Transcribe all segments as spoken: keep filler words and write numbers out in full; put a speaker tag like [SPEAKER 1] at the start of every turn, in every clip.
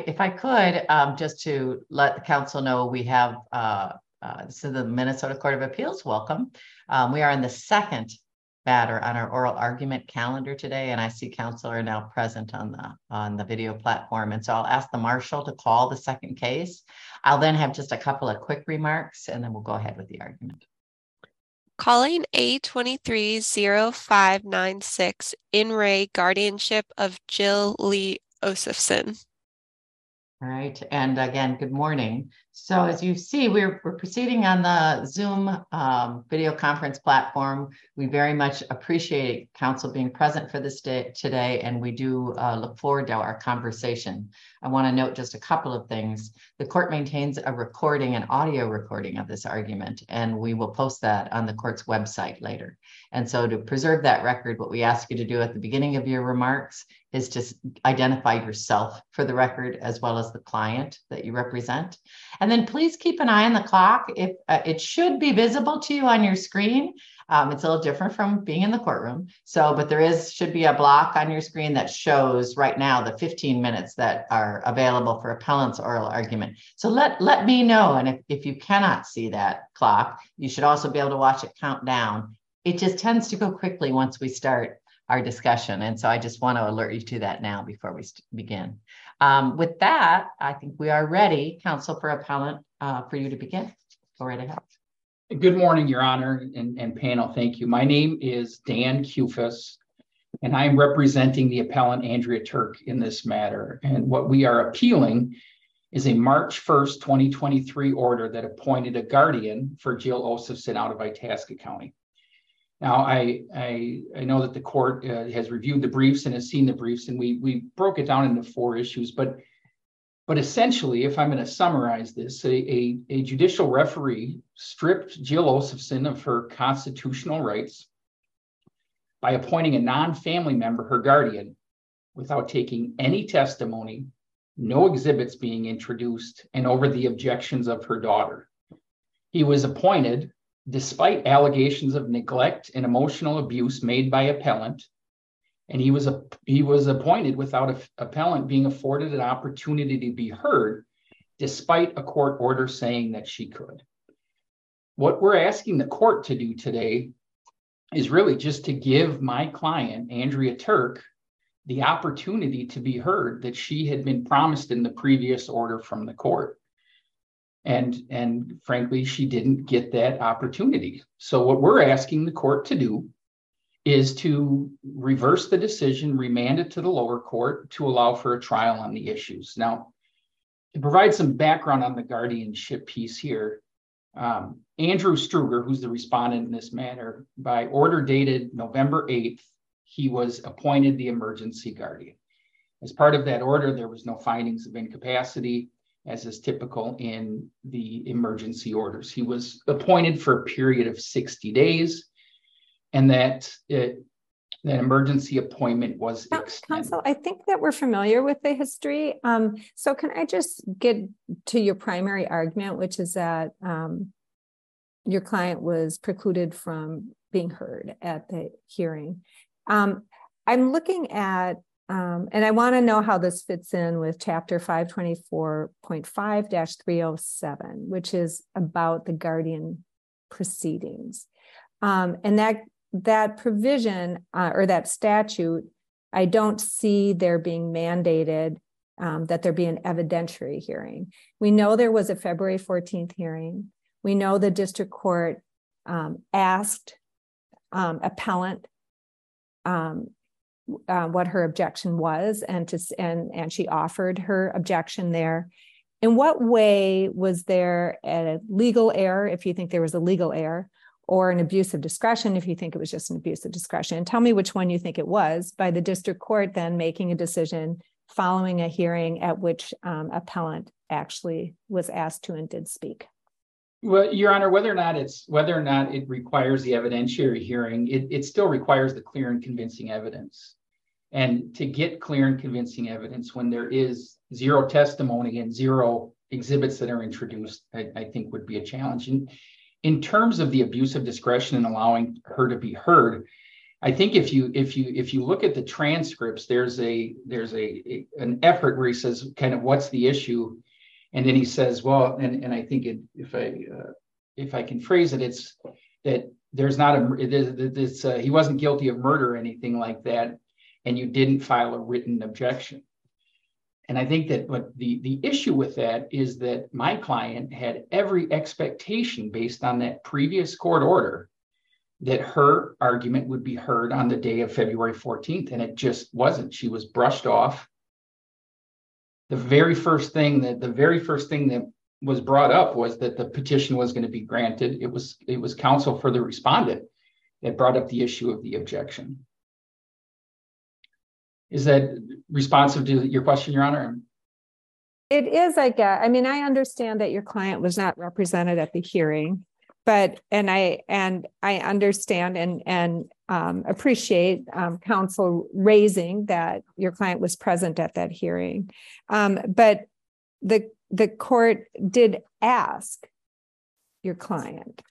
[SPEAKER 1] I, if I could, um, just to let the council know, we have, uh, uh, this is the Minnesota Court of Appeals. Welcome. Um, we are in the second matter on our oral argument calendar today, and I see council are now present on the on the video platform. And so I'll ask the marshal to call the second case. I'll then have just a couple of quick remarks, and then we'll go ahead with the argument.
[SPEAKER 2] Calling A twenty-three oh five nine six, in re guardianship of Jill Lee Osifson.
[SPEAKER 1] All right, and again, good morning. So as you see, we're, we're proceeding on the Zoom um, video conference platform. We very much appreciate council being present for this day today, and we do uh, look forward to our conversation. I want to note just a couple of things. The court maintains a recording, an audio recording of this argument, and we will post that on the court's website later. And so to preserve that record, what we ask you to do at the beginning of your remarks is to identify yourself for the record, as well as the client that you represent. And then please keep an eye on the clock. If uh, it should be visible to you on your screen. Um, it's a little different from being in the courtroom. So, but there is should be a block on your screen that shows right now the fifteen minutes that are available for appellant's oral argument. So let, let me know. And if, if you cannot see that clock, you should also be able to watch it count down. It just tends to go quickly once we start our discussion. And so I just want to alert you to that now before we begin. Um, with that, I think we are ready, counsel for appellant, uh, for you to begin. Go right ahead.
[SPEAKER 3] Good morning, Your Honor and, and panel. Thank you. My name is Dan Kufis, and I'm representing the appellant Andrea Turk in this matter. And what we are appealing is a March first, twenty twenty-three order that appointed a guardian for Jill Osifson out of Itasca County. Now, I, I, I know that the court uh, has reviewed the briefs and has seen the briefs, and we, we broke it down into four issues. But, but essentially, if I'm going to summarize this, a, a, a judicial referee stripped Jill Osifson of her constitutional rights by appointing a non-family member, her guardian, without taking any testimony, no exhibits being introduced, and over the objections of her daughter. He was appointed despite allegations of neglect and emotional abuse made by appellant, and he was a, he was appointed without a, appellant being afforded an opportunity to be heard, despite a court order saying that she could. What we're asking the court to do today is really just to give my client, Andrea Turk, the opportunity to be heard that she had been promised in the previous order from the court. And, and frankly, she didn't get that opportunity. So what we're asking the court to do is to reverse the decision, remand it to the lower court to allow for a trial on the issues. Now, to provide some background on the guardianship piece here, um, Andrew Struger, who's the respondent in this matter, by order dated November eighth, he was appointed the emergency guardian. As part of that order, there was no findings of incapacity, as is typical in the emergency orders. He was appointed for a period of sixty days, and that it, that emergency appointment was extended.
[SPEAKER 4] Counsel, I think that we're familiar with the history. Um, so can I just get to your primary argument, which is that um, your client was precluded from being heard at the hearing. Um, I'm looking at Um, and I want to know how this fits in with chapter five twenty-four point five dash three oh seven, which is about the guardian proceedings. Um, and that, that provision uh, or that statute, I don't see there being mandated um, that there be an evidentiary hearing. We know there was a February fourteenth hearing. We know the district court um, asked um, appellant um, Uh, what her objection was, and to and and she offered her objection there. In what way was there a legal error, if you think there was a legal error, or an abuse of discretion, if you think it was just an abuse of discretion? And tell me which one you think it was, by the district court then making a decision following a hearing at which um, appellant actually was asked to and did speak.
[SPEAKER 3] Well, Your Honor, whether or not it's whether or not it requires the evidentiary hearing, it, it still requires the clear and convincing evidence. And to get clear and convincing evidence when there is zero testimony and zero exhibits that are introduced, I, I think would be a challenge. And in terms of the abuse of discretion and allowing her to be heard, I think if you if you if you look at the transcripts, there's a there's a, a an effort where he says kind of what's the issue, and then he says, well, and and I think it, if I uh, if I can phrase it, it's that there's not a it's uh, he wasn't guilty of murder or anything like that, and you didn't file a written objection. And I think that what the the issue with that is that my client had every expectation based on that previous court order that her argument would be heard on the day of February fourteenth, and it just wasn't. She was brushed off. The very first thing that the very first thing that was brought up was that the petition was going to be granted. It was it was counsel for the respondent that brought up the issue of the objection. Is that responsive to your question, Your Honor?
[SPEAKER 4] It is, I guess. I mean, I understand that your client was not represented at the hearing. But and I and I understand and and um, appreciate um, counsel raising that your client was present at that hearing, um, but the the court did ask your client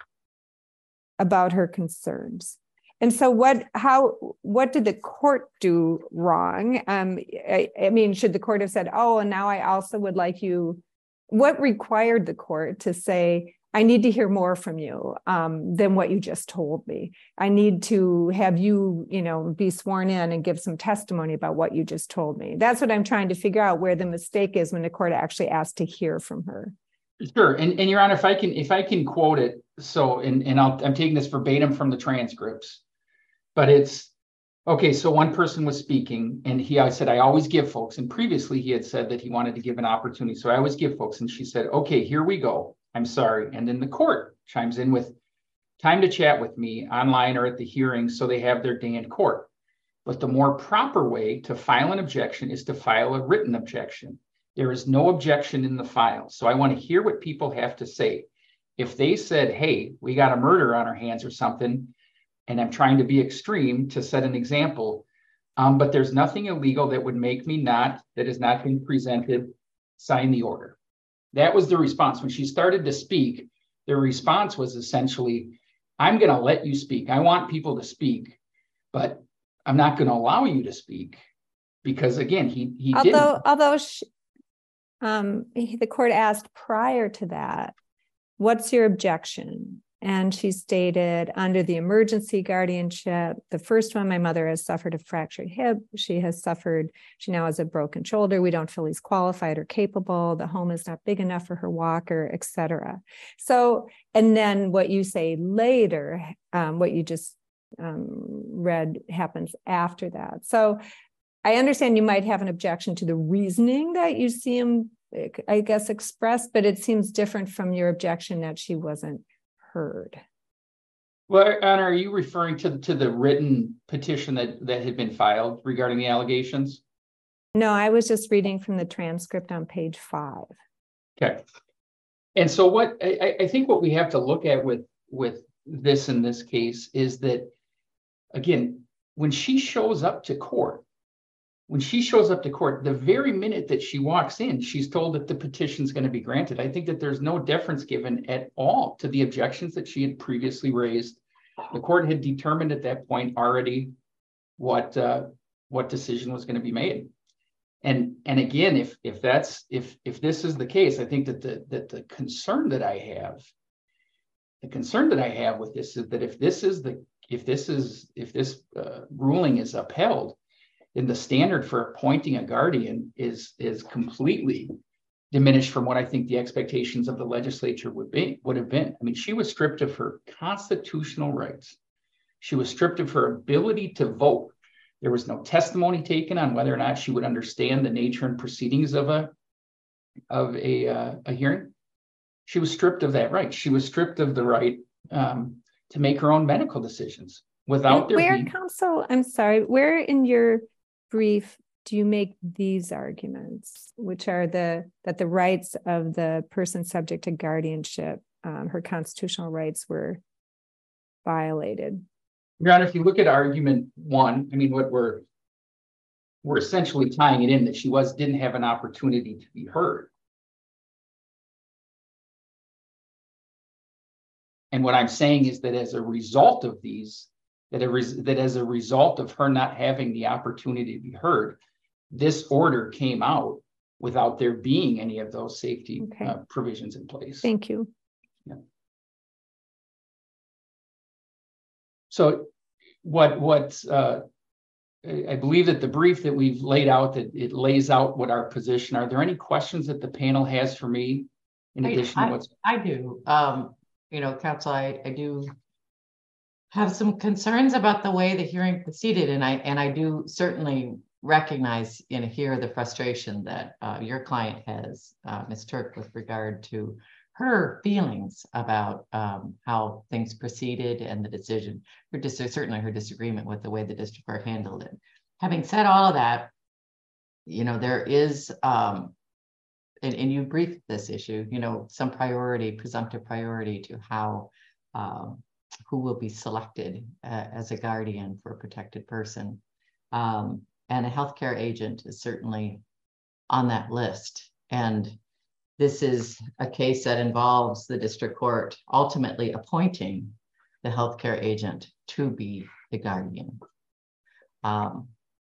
[SPEAKER 4] about her concerns, and so what? How? What did the court do wrong? Um, I, I mean, should the court have said, "Oh, and now I also would like you"? What required the court to say, I need to hear more from you um, than what you just told me. I need to have you, you know, be sworn in and give some testimony about what you just told me. That's what I'm trying to figure out where the mistake is when the court actually asked to hear from her.
[SPEAKER 3] Sure, and, and Your Honor, if I can, if I can quote it, so and and I'll, I'm taking this verbatim from the transcripts, but it's okay. So one person was speaking, and he, I said, I always give folks, and previously he had said that he wanted to give an opportunity, so I always give folks, and she said, okay, here we go. I'm sorry. And then the court chimes in with time to chat with me online or at the hearing so they have their day in court. But the more proper way to file an objection is to file a written objection. There is no objection in the file. So I want to hear what people have to say. If they said, hey, we got a murder on our hands or something, and I'm trying to be extreme to set an example, um, but there's nothing illegal that would make me not, that has not been presented, sign the order. That was the response. When she started to speak, the response was essentially, I'm going to let you speak. I want people to speak, but I'm not going to allow you to speak because, again, he, he
[SPEAKER 4] although,
[SPEAKER 3] didn't.
[SPEAKER 4] Although she, um, the court asked prior to that, what's your objection? And she stated, under the emergency guardianship, the first one, my mother has suffered a fractured hip. She has suffered, she now has a broken shoulder. We don't feel he's qualified or capable. The home is not big enough for her walker, et cetera. So, and then what you say later, um, what you just um, read happens after that. So I understand you might have an objection to the reasoning that you see him, I guess, expressed, but it seems different from your objection that she wasn't heard.
[SPEAKER 3] Well, Honor, are you referring to, to the written petition that, that had been filed regarding the allegations?
[SPEAKER 4] No, I was just reading from the transcript on page five.
[SPEAKER 3] Okay. And so what I, I think what we have to look at with, with this in this case is that, again, when she shows up to court, when she shows up to court, the very minute that she walks in, she's told that the petition is going to be granted. I think that there's no deference given at all to the objections that she had previously raised. The court had determined at that point already what uh, what decision was going to be made. And and again, if if that's if if this is the case, I think that the that the concern that I have, the concern that I have with this is that if this is the if this is if this uh, ruling is upheld, then the standard for appointing a guardian is, is completely diminished from what I think the expectations of the legislature would be, would have been. I mean, she was stripped of her constitutional rights. She was stripped of her ability to vote. There was no testimony taken on whether or not she would understand the nature and proceedings of a, of a, uh, a hearing. She was stripped of that right. She was stripped of the right um, to make her own medical decisions without there
[SPEAKER 4] where,
[SPEAKER 3] being...
[SPEAKER 4] counsel, I'm sorry, where in your brief do you make these arguments, which are the that the rights of the person subject to guardianship, um, her constitutional rights were violated?
[SPEAKER 3] Your Honor, if you look at argument one, I mean, what we're we're essentially tying it in that she was didn't have an opportunity to be heard. And what I'm saying is that as a result of these that, a res that as a result of her not having the opportunity to be heard, this order came out without there being any of those safety
[SPEAKER 4] Okay.
[SPEAKER 3] uh, provisions in place.
[SPEAKER 4] Thank you.
[SPEAKER 3] Yeah. So what, what uh, I believe that the brief that we've laid out, that it lays out what our position are. Are there any questions that the panel has for me in addition
[SPEAKER 1] I,
[SPEAKER 3] to what's?
[SPEAKER 1] I do, um, you know, counsel, I, I do have some concerns about the way the hearing proceeded, and I, and I do certainly recognize and hear the frustration that uh, your client has, uh, Miz Turk, with regard to her feelings about um, how things proceeded and the decision, her dis certainly her disagreement with the way the district court handled it. Having said all of that, you know, there is, um, and, and you briefed this issue, you know, some priority, presumptive priority to how, um, who will be selected uh, as a guardian for a protected person. Um, and a healthcare agent is certainly on that list. And this is a case that involves the district court ultimately appointing the healthcare agent to be the guardian. Um,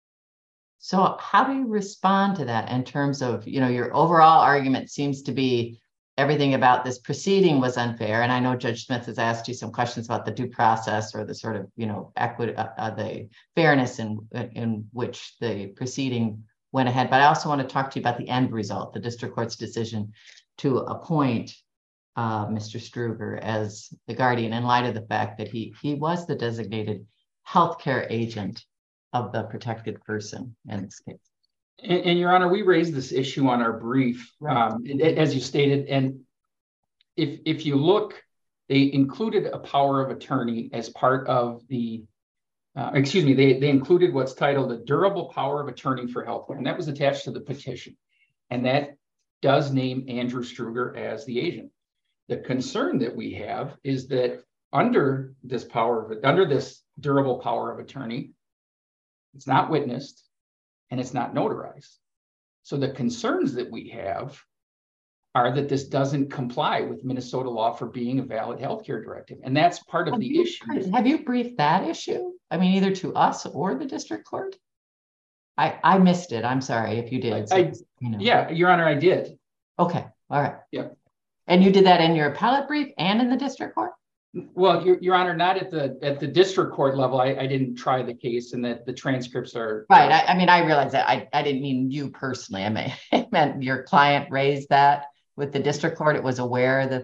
[SPEAKER 1] so how do you respond to that in terms of, you know, your overall argument seems to be everything about this proceeding was unfair. And I know Judge Smith has asked you some questions about the due process or the sort of, you know, equity, uh, uh, the fairness in, in which the proceeding went ahead. But I also want to talk to you about the end result, the district court's decision to appoint uh, Mister Struger as the guardian in light of the fact that he, he was the designated healthcare agent of the protected person in this case.
[SPEAKER 3] And, and Your Honor, we raised this issue on our brief,
[SPEAKER 1] Right.
[SPEAKER 3] um, it, it, as you stated. And if if you look, they included a power of attorney as part of the, uh, excuse me, they, they included what's titled a durable power of attorney for healthcare. And that was attached to the petition. And that does name Andrew Struger as the agent. The concern that we have is that under this power of, under this durable power of attorney, it's not witnessed, and it's not notarized. So the concerns that we have are that this doesn't comply with Minnesota law for being a valid healthcare directive. And that's part of
[SPEAKER 1] Have
[SPEAKER 3] the
[SPEAKER 1] you,
[SPEAKER 3] issue.
[SPEAKER 1] have you briefed that issue? I mean, either to us or the district court? I, I missed it. I'm sorry if you did. So,
[SPEAKER 3] I,
[SPEAKER 1] you know.
[SPEAKER 3] Yeah, Your Honor, I did.
[SPEAKER 1] Okay. All right.
[SPEAKER 3] Yep.
[SPEAKER 1] And you did that in your appellate brief and in the district court?
[SPEAKER 3] Well, Your, Your Honor, not at the at the district court level. I, I didn't try the case, and that the transcripts are
[SPEAKER 1] Right. I, I mean, I realize that. I, I didn't mean you personally. I mean, I meant your client raised that with the district court. It was aware that.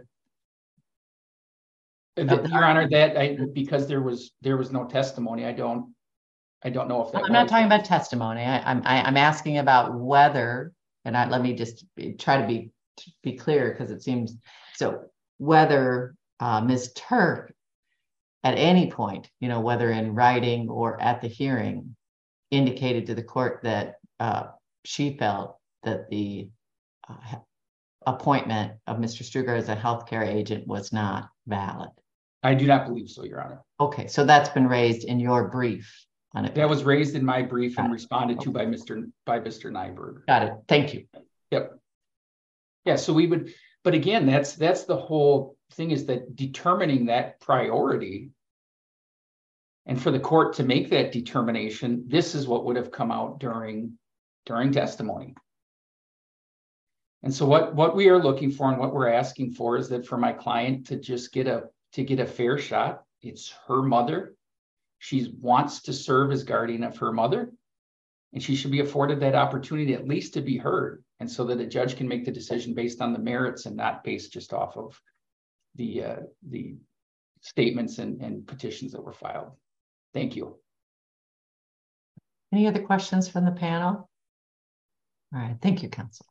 [SPEAKER 3] The, Your Honor, that I, because there was there was no testimony. I don't I don't know if that.
[SPEAKER 1] I'm not talking about testimony. I, I'm I, I'm asking about whether, and I, let me just be, try to be to be clear because it seems so. Whether uh, Miz Turk, at any point, you know, whether in writing or at the hearing, indicated to the court that uh, she felt that the uh, appointment of Mister Struger as a healthcare agent was not valid.
[SPEAKER 3] I do not believe so, Your Honor.
[SPEAKER 1] Okay, so that's been raised in your brief on it.
[SPEAKER 3] That was raised in my brief and
[SPEAKER 1] Got it.
[SPEAKER 3] responded
[SPEAKER 1] Okay.
[SPEAKER 3] to by Mister by Mister Nyberg.
[SPEAKER 1] Got it. Thank you.
[SPEAKER 3] Yep. Yeah, so we would, but again, that's that's the whole thing, is that determining that priority, and for the court to make that determination, this is what would have come out during during testimony. And so what what we are looking for and what we're asking for is that for my client to just get a to get a fair shot. It's her mother. She wants to serve as guardian of her mother, and she should be afforded that opportunity at least to be heard, and so that a judge can make the decision based on the merits and not based just off of the uh, the statements and, and petitions that were filed. Thank you.
[SPEAKER 1] Any other questions from the panel? All right, thank you, counsel.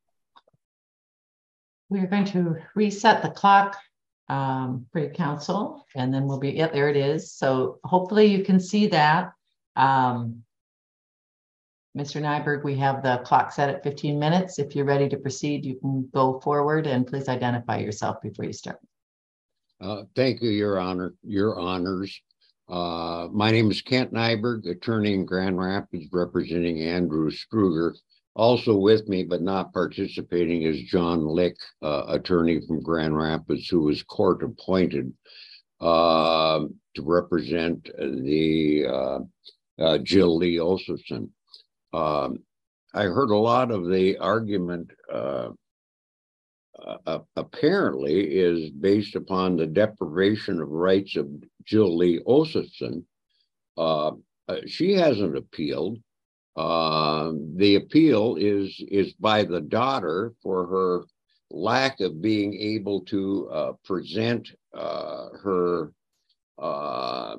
[SPEAKER 1] We are going to reset the clock um, for your counsel, and then we'll be, yeah, there it is. So hopefully you can see that. Um, Mister Nyberg, we have the clock set at fifteen minutes. If you're ready to proceed, you can go forward, and please identify yourself before you start.
[SPEAKER 5] Uh, thank you, Your Honor, Your Honors. Uh, my name is Kent Nyberg, attorney in Grand Rapids, representing Andrew Struger. Also with me, but not participating, is John Lick, uh, attorney from Grand Rapids, who was court appointed uh, to represent the uh, uh, Jill Lee Ossoson. Um, I heard a lot of the argument uh, uh, apparently is based upon the deprivation of rights of Jill Lee Ossoson. Uh, uh, she hasn't appealed. Uh, the appeal is is by the daughter for her lack of being able to uh, present uh, her uh,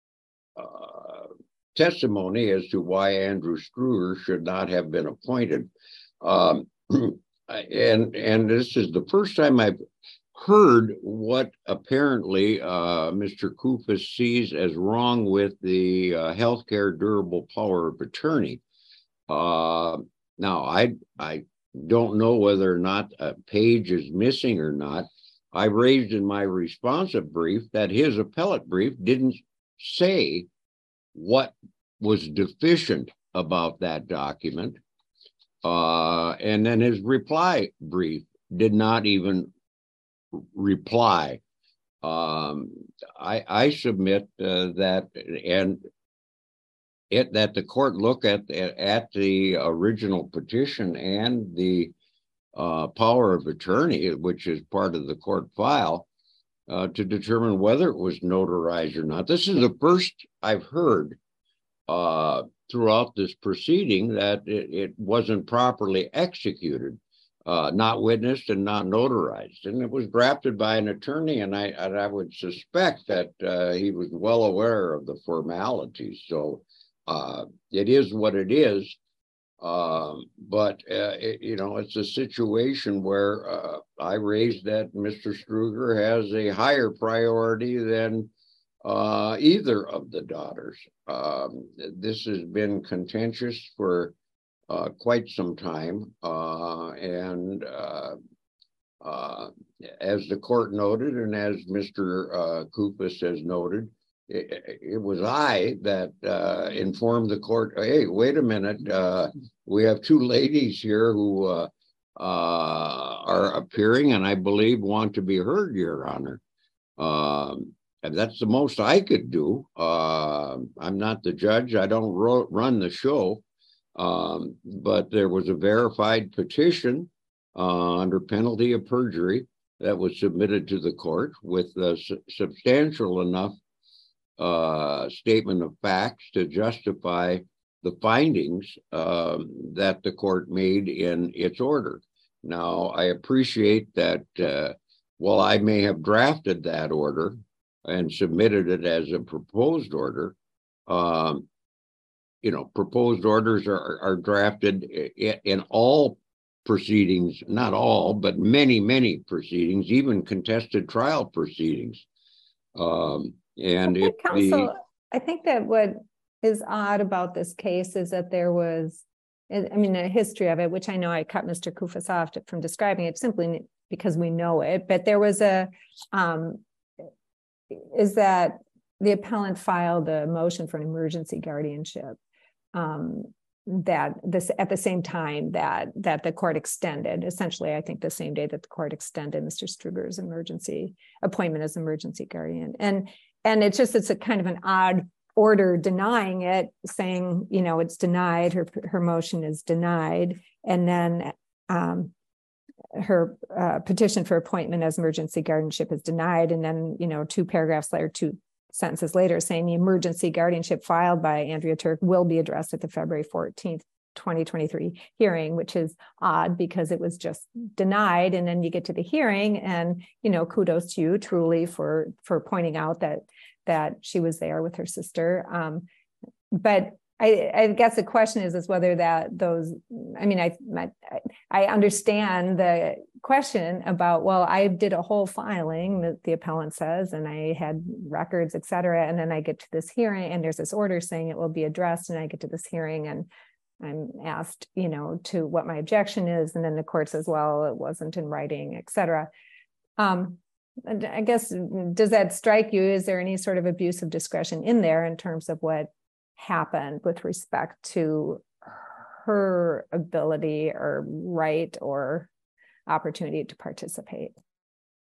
[SPEAKER 5] uh, testimony as to why Andrew Struger should not have been appointed. Um, and and this is the first time I've heard what apparently uh, Mister Kufis sees as wrong with the uh, healthcare durable power of attorney. Uh, now, I I don't know whether or not a page is missing or not. I raised in my responsive brief that his appellate brief didn't say what was deficient about that document. Uh, and then his reply brief did not even reply. Um, I, I submit uh, that and it that the court look at at the original petition and the uh, power of attorney, which is part of the court file, uh, to determine whether it was notarized or not. This is the first I've heard uh, throughout this proceeding that it, it wasn't properly executed. Uh, not witnessed and not notarized, and it was drafted by an attorney, and I and I would suspect that uh, he was well aware of the formalities. So uh, it is what it is, um, but uh, it, you know, it's a situation where uh, I raised that Mister Struger has a higher priority than uh, either of the daughters. Um, this has been contentious for Uh, quite some time, uh, and uh, uh, as the court noted, and as Mister Uh, Kufis has noted, it, it was I that uh, informed the court, hey, wait a minute, uh, we have two ladies here who uh, uh, are appearing and I believe want to be heard, Your Honor. Um, and that's the most I could do. Uh, I'm not the judge. I don't ro- run the show. Um, but there was a verified petition uh, under penalty of perjury that was submitted to the court with a su- substantial enough uh, statement of facts to justify the findings um, that the court made in its order. Now, I appreciate that uh, while I may have drafted that order and submitted it as a proposed order, um, you know, proposed orders are, are drafted in, in all proceedings, not all, but many, many proceedings, even contested trial proceedings. Um, and if
[SPEAKER 4] Counsel,
[SPEAKER 5] the,
[SPEAKER 4] I think that what is odd about this case is that there was, I mean, a history of it, which I know I cut Mister Kufis off from describing it simply because we know it, but there was a, um, is that the appellant filed a motion for an emergency guardianship. Um, that this at the same time that that the court extended, essentially, I think the same day that the court extended Mister Struger's emergency appointment as emergency guardian. And and it's just, it's a kind of an odd order denying it, saying, you know, it's denied, her her motion is denied. And then um, her uh, petition for appointment as emergency guardianship is denied. And then, you know, two paragraphs later, two sentences later, saying the emergency guardianship filed by Andrea Turk will be addressed at the February fourteenth, twenty twenty-three hearing, which is odd because it was just denied. And then you get to the hearing and, you know, kudos to you truly for, for pointing out that, that she was there with her sister. Um, but I, I guess the question is, is whether that those, I mean, I, my, I understand the question about, well, I did a whole filing that the appellant says, and I had records, et cetera. And then I get to this hearing and there's this order saying it will be addressed. And I get to this hearing and I'm asked, you know, to what my objection is. And then the court says, well, it wasn't in writing, et cetera. Um, and I guess, does that strike you? Is there any sort of abuse of discretion in there in terms of what happened with respect to her ability or right or opportunity to participate?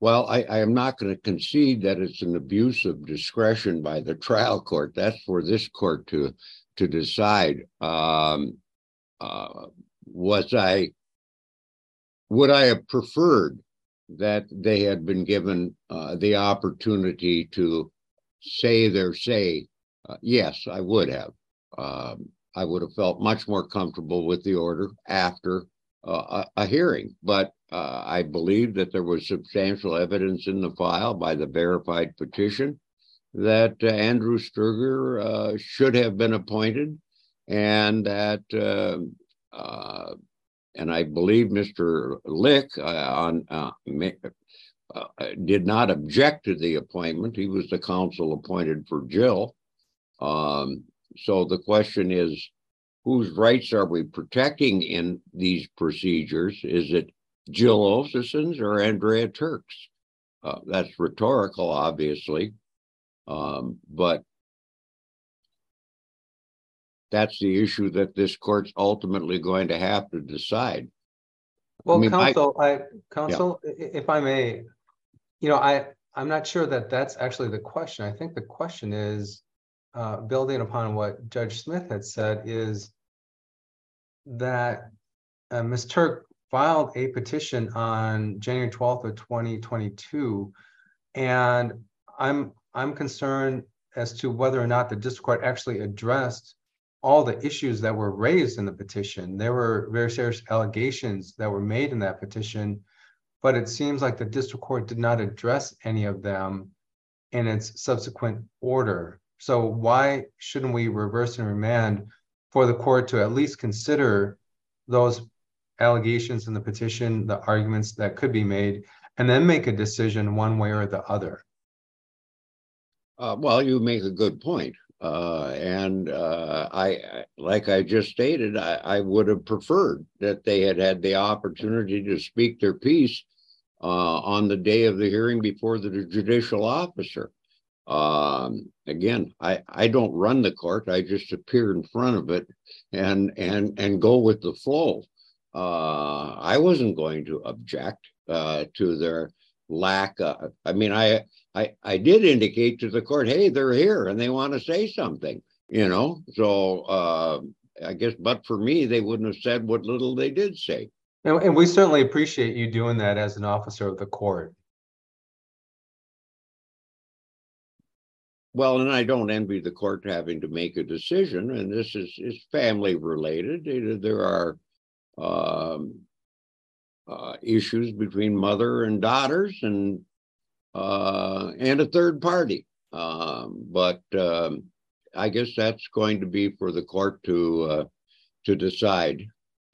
[SPEAKER 5] Well, I, I am not going to concede that it's an abuse of discretion by the trial court. That's for this court to to decide. Um, uh, was I would I have preferred that they had been given uh, the opportunity to say their say? Uh, yes, I would have. Um, I would have felt much more comfortable with the order after uh, a, a hearing, but uh, I believe that there was substantial evidence in the file by the verified petition that uh, Andrew Struger uh, should have been appointed, and that, uh, uh, and I believe Mister Lick uh, on uh, uh, did not object to the appointment. He was the counsel appointed for Jill. Um, so the question is, whose rights are we protecting in these procedures? Is it Jill Osison's or Andrea Turk's? Uh, that's rhetorical, obviously, um, but that's the issue that this court's ultimately going to have to decide.
[SPEAKER 6] Well,
[SPEAKER 5] I mean,
[SPEAKER 6] counsel,
[SPEAKER 5] I,
[SPEAKER 6] I, counsel, yeah. if I may, you know, I, I'm not sure that that's actually the question. I think the question is, uh, building upon what Judge Smith had said, is that uh, Miz Turk filed a petition on January twelfth of twenty twenty-two, and I'm I'm concerned as to whether or not the district court actually addressed all the issues that were raised in the petition. There were very serious allegations that were made in that petition, but it seems like the district court did not address any of them in its subsequent order. So why shouldn't we reverse and remand for the court to at least consider those allegations in the petition, the arguments that could be made, and then make a decision one way or the other?
[SPEAKER 5] Uh, well, you make a good point. Uh, and uh, I, like I just stated, I, I would have preferred that they had had the opportunity to speak their piece uh, on the day of the hearing before the judicial officer. Um, again, I, I don't run the court. I just appear in front of it and and and go with the flow. Uh, I wasn't going to object uh, to their lack of, I mean, I, I, I did indicate to the court, hey, they're here and they want to say something, you know? So uh, I guess, but for me, they wouldn't have said what little they did say.
[SPEAKER 6] And, and we certainly appreciate you doing that as an officer of the court.
[SPEAKER 5] Well, and I don't envy the court having to make a decision, and this is, is family related. There are um, uh, issues between mother and daughters and uh, and a third party. Um, but um, I guess that's going to be for the court to uh, to decide.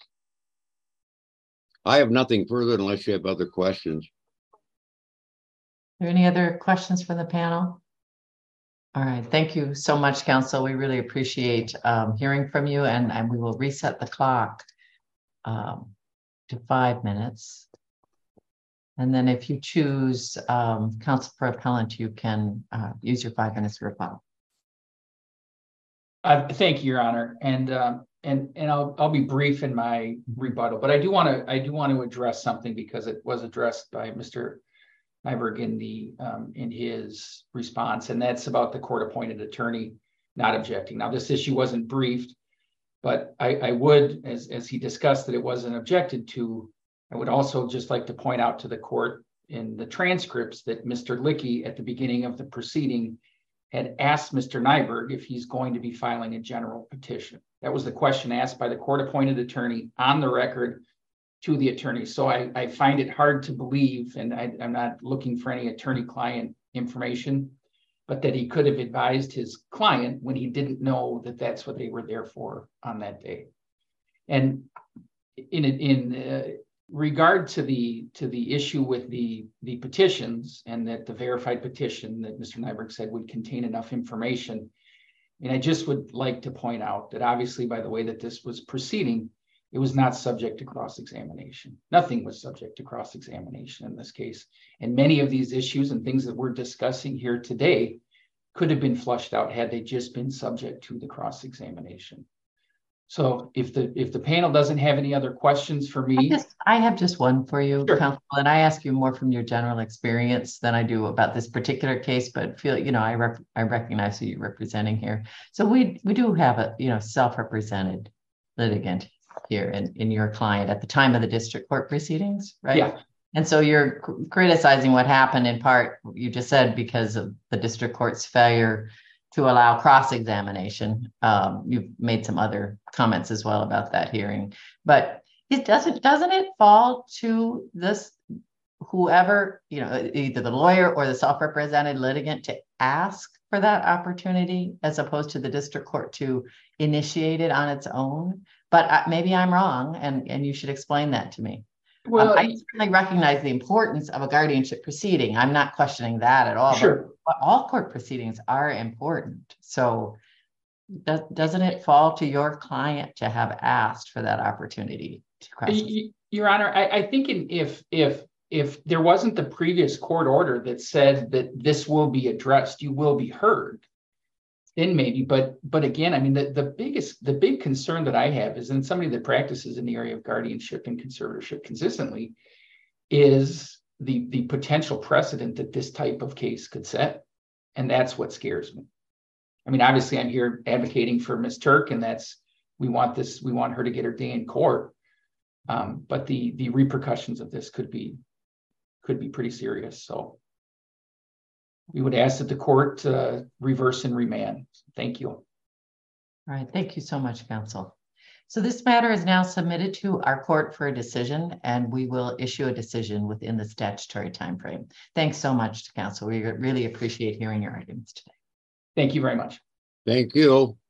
[SPEAKER 5] I have nothing further unless you have other questions.
[SPEAKER 1] Are there any other questions from the panel? All right, thank you so much, counsel. We really appreciate um, hearing from you, and, and we will reset the clock um, to five minutes. And then if you choose um, counsel for appellant, you can uh, use your five minutes to rebuttal.
[SPEAKER 3] Uh, thank you, Your Honor, and um, and and I'll I'll be brief in my rebuttal, but I do want to I do want to address something because it was addressed by Mister Nyberg in the um, in his response, and that's about the court-appointed attorney not objecting. Now, this issue wasn't briefed, but I, I would, as as he discussed that it wasn't objected to, I would also just like to point out to the court in the transcripts that Mister Lickey at the beginning of the proceeding had asked Mister Nyberg if he's going to be filing a general petition. That was the question asked by the court-appointed attorney on the record to the attorney. So I, I find it hard to believe, and I, I'm not looking for any attorney-client information, but that he could have advised his client when he didn't know that that's what they were there for on that day. And in in uh, regard to the to the issue with the the petitions, and that the verified petition that Mister Nyberg said would contain enough information, and I just would like to point out that obviously by the way that this was proceeding, it was not subject to cross-examination. Nothing was subject to cross-examination in this case. And many of these issues and things that we're discussing here today could have been flushed out had they just been subject to the cross-examination. So if the, if the panel doesn't have any other questions for
[SPEAKER 1] I
[SPEAKER 3] me,
[SPEAKER 1] just, I have just one for you,
[SPEAKER 3] Sure.
[SPEAKER 1] Council, and I ask you more from your general experience than I do about this particular case, but feel, you know, I rep, I recognize who you're representing here. So we, we do have a, you know, self-represented litigant here in, in your client at the time of the district court proceedings, right?
[SPEAKER 3] yeah,
[SPEAKER 1] And so you're c- criticizing what happened in part, you just said, because of the district court's failure to allow cross-examination. Um, you've made some other comments as well about that hearing, but it doesn't, doesn't it fall to this, whoever, you know, either the lawyer or the self-represented litigant to ask for that opportunity as opposed to the district court to initiate it on its own? But uh, maybe I'm wrong, and, and you should explain that to me.
[SPEAKER 3] well,
[SPEAKER 1] Um, I certainly recognize the importance of a guardianship proceeding. I'm not questioning that at all.
[SPEAKER 3] sure.
[SPEAKER 1] But all court proceedings are important. So does, doesn't it fall to your client to have asked for that opportunity to cross?
[SPEAKER 3] Y- y- Your Honor, I, I think in, if, if, if there wasn't the previous court order that said that this will be addressed, you will be heard, then maybe, but, but again, I mean, the, the biggest, the big concern that I have is in somebody that practices in the area of guardianship and conservatorship consistently is the, the potential precedent that this type of case could set. And that's what scares me. I mean, obviously I'm here advocating for Miz Turk, and that's, we want this, we want her to get her day in court. Um, but the, the repercussions of this could be, could be pretty serious. So we would ask that the court uh, reverse and remand. Thank you.
[SPEAKER 1] All right, thank you so much, counsel. So this matter is now submitted to our court for a decision, and we will issue a decision within the statutory timeframe. Thanks so much to counsel. We really appreciate hearing your arguments today.
[SPEAKER 3] Thank you very much.
[SPEAKER 5] Thank you.